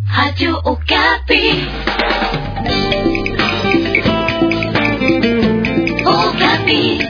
Radio Okapi. Okapi.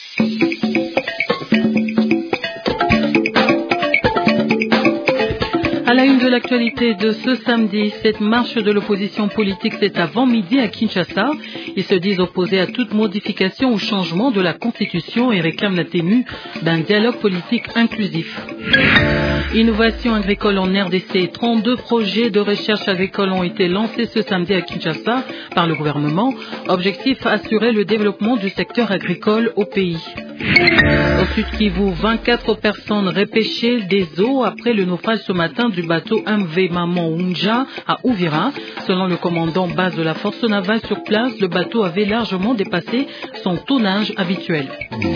À la une de l'actualité de ce samedi, cette marche de l'opposition politique, c'est avant-midi à Kinshasa. Ils se disent opposés à toute modification ou changement de la Constitution et réclament la tenue d'un dialogue politique inclusif. Innovation agricole en RDC. 32 projets de recherche agricole ont été lancés ce samedi à Kinshasa par le gouvernement. Objectif, assurer le développement du secteur agricole au pays. Au Sud Kivu, 24 personnes repêchées des eaux après le naufrage ce matin du bateau MV Maman Unja à Uvira. Selon le commandant base de la force navale sur place, le bateau avait largement dépassé son tonnage habituel.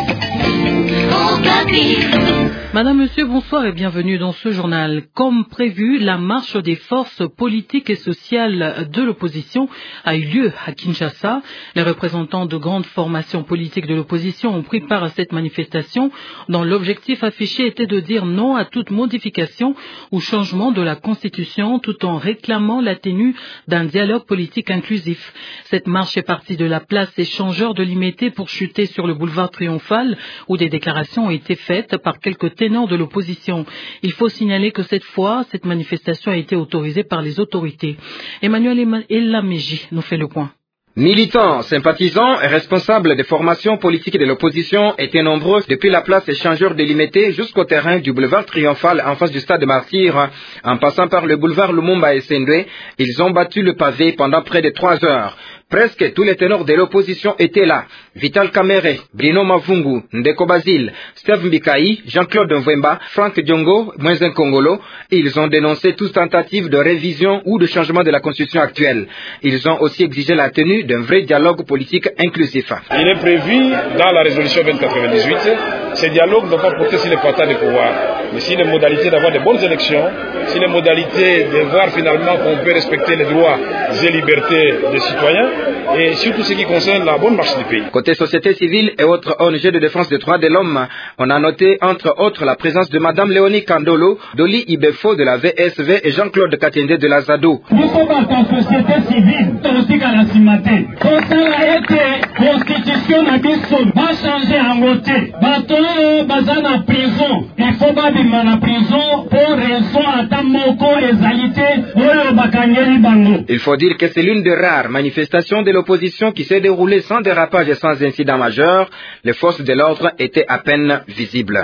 Madame, Monsieur, bonsoir et bienvenue dans ce journal. Comme prévu, la marche des forces politiques et sociales de l'opposition a eu lieu à Kinshasa. Les représentants de grandes formations politiques de l'opposition ont pris part à cette manifestation dont l'objectif affiché était de dire non à toute modification ou changement de la Constitution tout en réclamant la tenue d'un dialogue politique inclusif. Cette marche est partie de la place échangeur de Limité pour chuter sur le boulevard Triomphal où des déclarations ont été faites par quelques ténors de l'opposition. Il faut signaler que cette fois, cette manifestation a été autorisée par les autorités. Emmanuel Elameji nous fait le point. Militants, sympathisants et responsables des formations politiques de l'opposition étaient nombreux depuis la place échangeur de Limité jusqu'au terrain du boulevard Triomphal en face du stade Martyr. En passant par le boulevard Lumumba et Sendwe, ils ont battu le pavé pendant près de 3 heures. Presque tous les ténors de l'opposition étaient là. Vital Kamere, Bruno Mavungu, Ndeko Basile, Steve Mbikaï, Jean-Claude Mvemba, Franck Diongo, Mwenzen Kongolo. Ils ont dénoncé toute tentative de révision ou de changement de la constitution actuelle. Ils ont aussi exigé la tenue d'un vrai dialogue politique inclusif. Il est prévu dans la résolution 2098, ce dialogue ne doit pas porter sur les partages de pouvoir, mais sur les modalités d'avoir de bonnes élections, sur les modalités de voir finalement qu'on peut respecter les droits et libertés des citoyens, et surtout ce qui concerne la bonne marche du pays. Côté société civile et autres ONG de défense des droits de l'homme, on a noté entre autres la présence de Madame Léonie Kandolo, Doli Ibefo de la VSV et Jean-Claude Katende de la ZADO. Nous sommes en tant que société civile, aussi à la CIMATE. Concernant la constitution n'a pas changé en côté. Bateau bazan en prison, il faut pas vivre en prison pour raison à Tamoko égalité ou Bakanyeli Bango. Il faut dire que c'est l'une des rares manifestations de l'opposition qui s'est déroulée sans dérapage et sans incident majeur. Les forces de l'ordre étaient à peine visibles.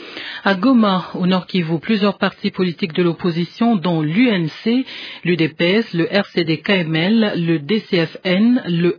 À Goma, au Nord Kivu, plusieurs partis politiques de l'opposition, dont l'UNC, l'UDPS, le RCD-KML, le DCFN, le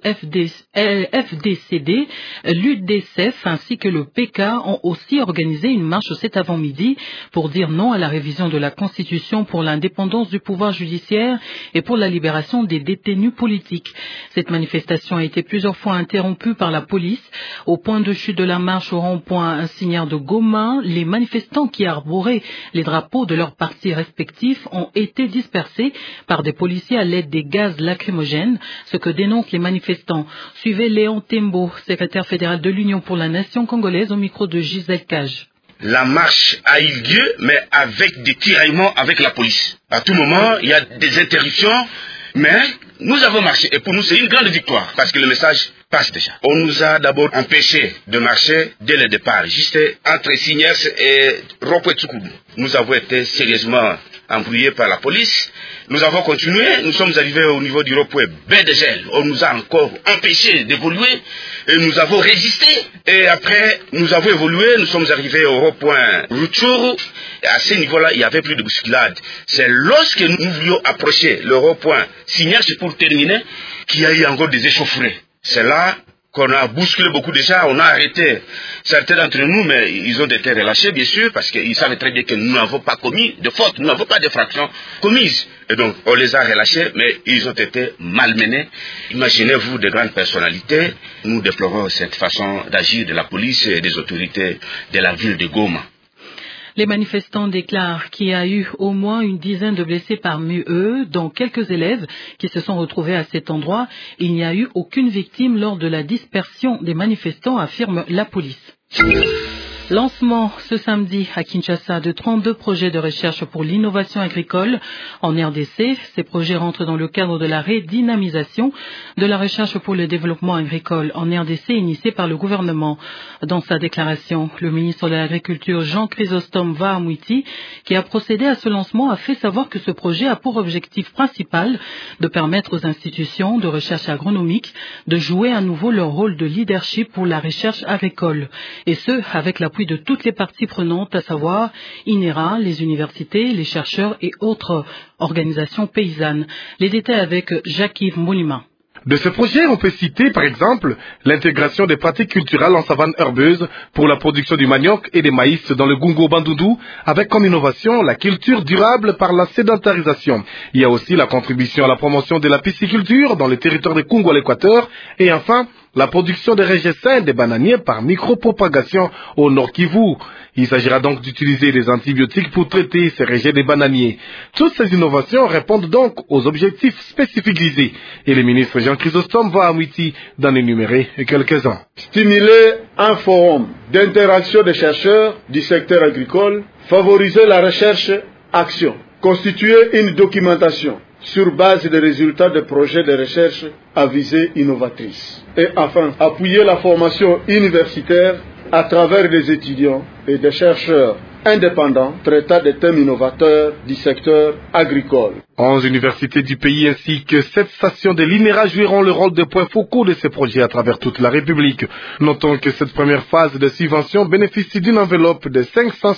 FDCD, l'UDCF ainsi que le PK ont aussi organisé une marche cet avant-midi pour dire non à la révision de la Constitution pour l'indépendance du pouvoir judiciaire et pour la libération des détenus politiques. Cette manifestation a été plusieurs fois interrompue par la police. Au point de chute de la marche au rond-point Insignière de Goma, les manifestants qui arboraient les drapeaux de leurs partis respectifs ont été dispersés par des policiers à l'aide des gaz lacrymogènes, ce que dénoncent les manifestants. Suivez Léon Tembo, secrétaire fédéral de l'Union pour la nation congolaise, au micro de Gisèle Cage. La marche a eu lieu, mais avec des tiraillements avec la police. À tout moment, il y a des interruptions, mais nous avons marché. Et pour nous, c'est une grande victoire, parce que le message passe déjà. On nous a d'abord empêché de marcher dès le départ, juste entre Signers et Rokwetsoukoudou. Nous avons été sérieusement embrouillés par la police. Nous avons continué, nous sommes arrivés au niveau du rond-point Bédegel. On nous a encore empêchés d'évoluer et nous avons résisté. Et après, nous avons évolué, nous sommes arrivés au rond-point Rutshuru. À ce niveau-là, il n'y avait plus de bousculade. C'est lorsque nous voulions approcher le rond-point Signers pour terminer qu'il y a eu encore des échauffourées. C'est là qu'on a bousculé beaucoup déjà, on a arrêté certains d'entre nous, mais ils ont été relâchés bien sûr, parce qu'ils savaient très bien que nous n'avons pas commis de faute, nous n'avons pas d'infraction commise. Et donc on les a relâchés, mais ils ont été malmenés. Imaginez-vous de grandes personnalités, nous déplorons cette façon d'agir de la police et des autorités de la ville de Goma. Les manifestants déclarent qu'il y a eu au moins une dizaine de blessés parmi eux, dont quelques élèves qui se sont retrouvés à cet endroit. Il n'y a eu aucune victime lors de la dispersion des manifestants, affirme la police. Lancement ce samedi à Kinshasa de 32 projets de recherche pour l'innovation agricole en RDC. Ces projets rentrent dans le cadre de la redynamisation de la recherche pour le développement agricole en RDC initiée par le gouvernement. Dans sa déclaration, le ministre de l'Agriculture Jean Chrysostome Vahamouiti, qui a procédé à ce lancement, a fait savoir que ce projet a pour objectif principal de permettre aux institutions de recherche agronomique de jouer à nouveau leur rôle de leadership pour la recherche agricole, et ce, avec l'appui de toutes les parties prenantes, à savoir INERA, les universités, les chercheurs et autres organisations paysannes. Les détails avec Jacques-Yves Moulima. De ce projet, on peut citer, par exemple, l'intégration des pratiques culturelles en savane herbeuse pour la production du manioc et des maïs dans le Gungo Bandundu, avec comme innovation la culture durable par la sédentarisation. Il y a aussi la contribution à la promotion de la pisciculture dans les territoires de Congo à l'Équateur, et enfin, la production de régessins des bananiers par micropropagation au Nord Kivu. Il s'agira donc d'utiliser des antibiotiques pour traiter ces rejets des bananiers. Toutes ces innovations répondent donc aux objectifs spécifiques visés. Et le ministre Jean Chrysostome Vahamouiti d'en énumérer quelques-uns. Stimuler un forum d'interaction des chercheurs du secteur agricole, favoriser la recherche-action, constituer une documentation sur base des résultats de projets de recherche à visée innovatrice. Et enfin, appuyer la formation universitaire à travers des étudiants et des chercheurs indépendants traitant des thèmes innovateurs du secteur agricole. 11 universités du pays ainsi que 7 stations de l'INERA joueront le rôle de points focaux de ces projets à travers toute la République. Notons que cette première phase de subvention bénéficie d'une enveloppe de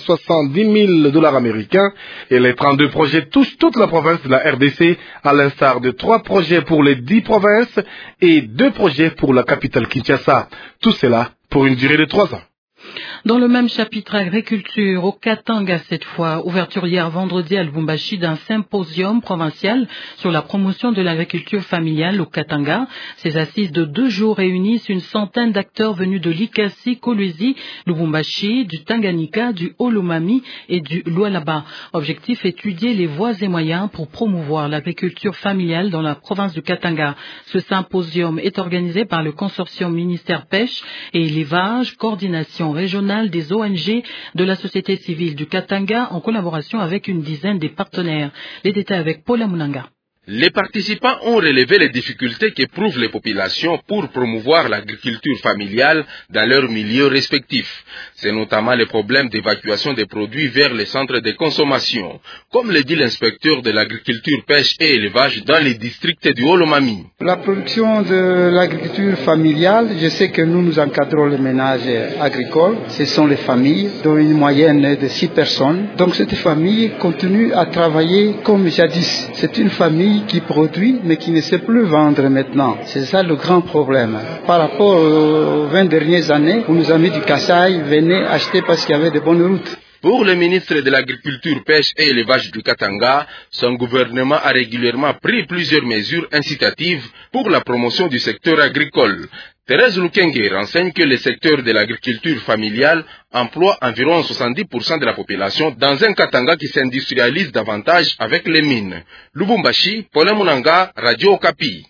570 000 $ américains et les 32 projets touchent toute la province de la RDC, à l'instar de 3 projets pour les 10 provinces et 2 projets pour la capitale Kinshasa. Tout cela pour une durée de 3 ans. Dans le même chapitre agriculture, au Katanga cette fois, ouverture hier vendredi à Lubumbashi d'un symposium provincial sur la promotion de l'agriculture familiale au Katanga. Ces assises de 2 jours réunissent une centaine d'acteurs venus de l'Ikasi, Kolwezi, Lubumbashi, du Tanganyika, du Olomami et du Lualaba. Objectif, étudier les voies et moyens pour promouvoir l'agriculture familiale dans la province du Katanga. Ce symposium est organisé par le consortium ministère pêche et élevage, coordination régionale des ONG de la société civile du Katanga en collaboration avec une dizaine de partenaires. Les détails avec Paula Munanga. Les participants ont relevé les difficultés qu'éprouvent les populations pour promouvoir l'agriculture familiale dans leurs milieux respectifs. C'est notamment les problèmes d'évacuation des produits vers les centres de consommation, comme le dit l'inspecteur de l'agriculture, pêche et élevage dans les districts du Olomami. La production de l'agriculture familiale, je sais que nous encadrons les ménages agricoles. Ce sont les familles, dont une moyenne de 6 personnes. Donc cette famille continue à travailler comme jadis. C'est une famille qui produit mais qui ne sait plus vendre maintenant. C'est ça le grand problème. Par rapport aux 20 dernières années, où nos amis du Kasaï venaient acheter parce qu'il y avait de bonnes routes. Pour le ministre de l'Agriculture, Pêche et Élevage du Katanga, son gouvernement a régulièrement pris plusieurs mesures incitatives pour la promotion du secteur agricole. Thérèse Lukenge renseigne que le secteur de l'agriculture familiale emploie environ 70% de la population dans un Katanga qui s'industrialise davantage avec les mines. Lubumbashi, Paul Munanga, Radio Okapi.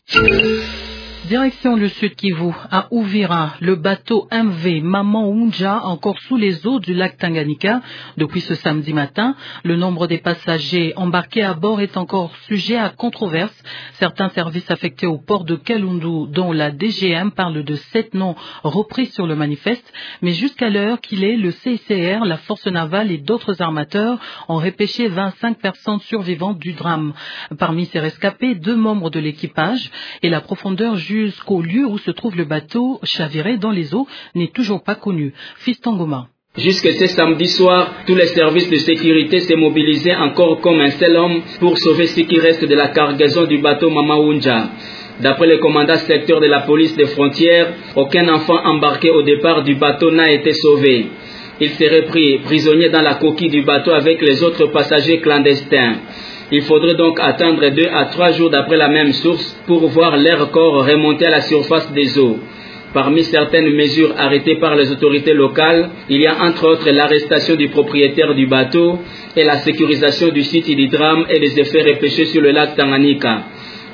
Direction le Sud Kivu, à Uvira, le bateau MV Maman Unja, encore sous les eaux du lac Tanganyika depuis ce samedi matin. Le nombre des passagers embarqués à bord est encore sujet à controverse. Certains services affectés au port de Kalundu, dont la DGM, parlent de 7 noms repris sur le manifeste. Mais jusqu'à l'heure qu'il est, le CICR, la force navale et d'autres armateurs ont repêché 25 personnes survivantes du drame. Parmi ces rescapés, 2 membres de l'équipage et la profondeur jusqu'au lieu où se trouve le bateau chaviré dans les eaux n'est toujours pas connu. Fiston Goma. Jusque ce samedi soir, tous les services de sécurité s'est mobilisés encore comme un seul homme pour sauver ce qui reste de la cargaison du bateau Mama Unja. D'après le commandant secteur de la police des frontières, aucun enfant embarqué au départ du bateau n'a été sauvé. Il serait pris prisonnier dans la coquille du bateau avec les autres passagers clandestins. Il faudrait donc attendre 2 à 3 jours d'après la même source pour voir leur corps remonter à la surface des eaux. Parmi certaines mesures arrêtées par les autorités locales, il y a entre autres l'arrestation du propriétaire du bateau et la sécurisation du site du drame et des effets repêchés sur le lac Tanganyika.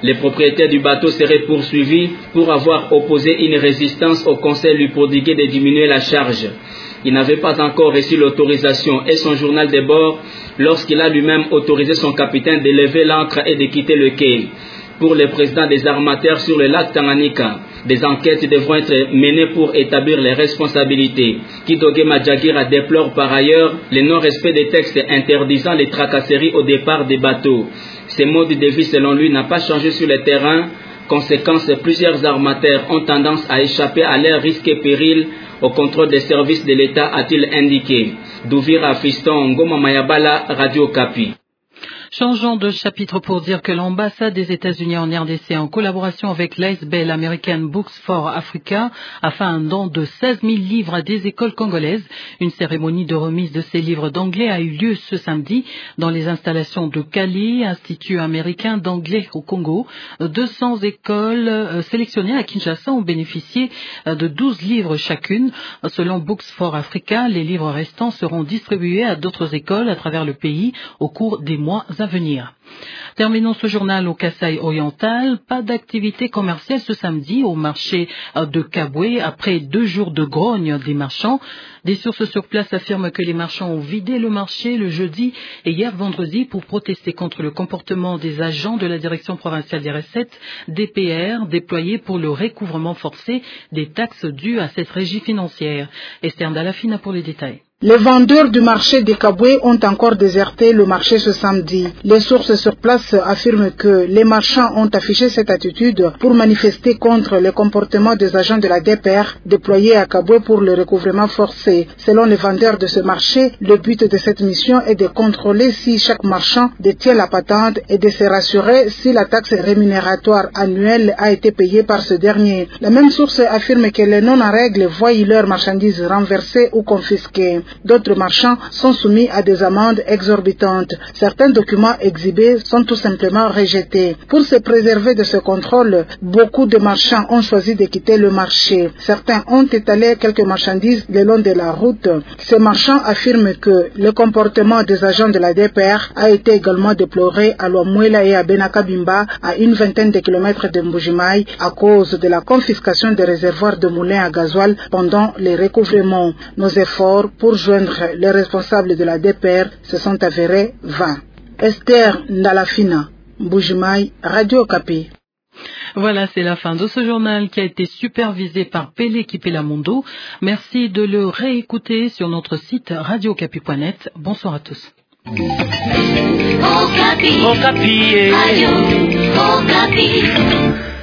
Les propriétaires du bateau seraient poursuivis pour avoir opposé une résistance au conseil lui prodigué de diminuer la charge. Il n'avait pas encore reçu l'autorisation et son journal de bord lorsqu'il a lui-même autorisé son capitaine de lever l'ancre et de quitter le quai. Pour le président des armateurs sur le lac Tanganyika, des enquêtes devront être menées pour établir les responsabilités. Kidoge Madjagira déplore par ailleurs le non-respect des textes interdisant les tracasseries au départ des bateaux. Ce mode de vie, selon lui, n'a pas changé sur le terrain. Conséquence, plusieurs armateurs ont tendance à échapper à leurs risques et périls au contrôle des services de l'État, a-t-il indiqué. Douvira Fiston Ngoma Mayabala, Radio Kapi. Changeons de chapitre pour dire que l'ambassade des États-Unis en RDC, en collaboration avec l'ASBL American Books for Africa, a fait un don de 16 000 livres à des écoles congolaises. Une cérémonie de remise de ces livres d'anglais a eu lieu ce samedi dans les installations de Kali, Institut américain d'anglais au Congo. 200 écoles sélectionnées à Kinshasa ont bénéficié de 12 livres chacune. Selon Books for Africa, les livres restants seront distribués à d'autres écoles à travers le pays au cours des mois à venir. Terminons ce journal au Kasaï oriental. Pas d'activité commerciale ce samedi au marché de Kabwe après 2 jours de grogne des marchands. Des sources sur place affirment que les marchands ont vidé le marché le jeudi et hier vendredi pour protester contre le comportement des agents de la Direction provinciale des recettes, DPR, déployés pour le recouvrement forcé des taxes dues à cette régie financière. Esther Dalafina pour les détails. Les vendeurs du marché de Kabwe ont encore déserté le marché ce samedi. Les sources sur place affirment que les marchands ont affiché cette attitude pour manifester contre le comportement des agents de la DPR déployés à Kabwe pour le recouvrement forcé. Selon les vendeurs de ce marché, le but de cette mission est de contrôler si chaque marchand détient la patente et de se rassurer si la taxe rémunératoire annuelle a été payée par ce dernier. La même source affirme que les non-en-règle voient leurs marchandises renversées ou confisquées. D'autres marchands sont soumis à des amendes exorbitantes. Certains documents exhibés sont tout simplement rejetés. Pour se préserver de ce contrôle, beaucoup de marchands ont choisi de quitter le marché. Certains ont étalé quelques marchandises le long de la route. Ces marchands affirment que le comportement des agents de la DPR a été également déploré à Loamouela et à Benakabimba, à une vingtaine de kilomètres de Mbujimaï, à cause de la confiscation des réservoirs de moulins à gasoil pendant les recouvrements. Nos efforts pour joindre les responsables de la DPR se sont avérés vains. Esther Ndalafina, Mbujimaï, Radio Kapi. Voilà, c'est la fin de ce journal qui a été supervisé par Pelé Kipelamondo. Merci de le réécouter sur notre site radiokapi.net. Bonsoir à tous. Okapi. Radio Okapi.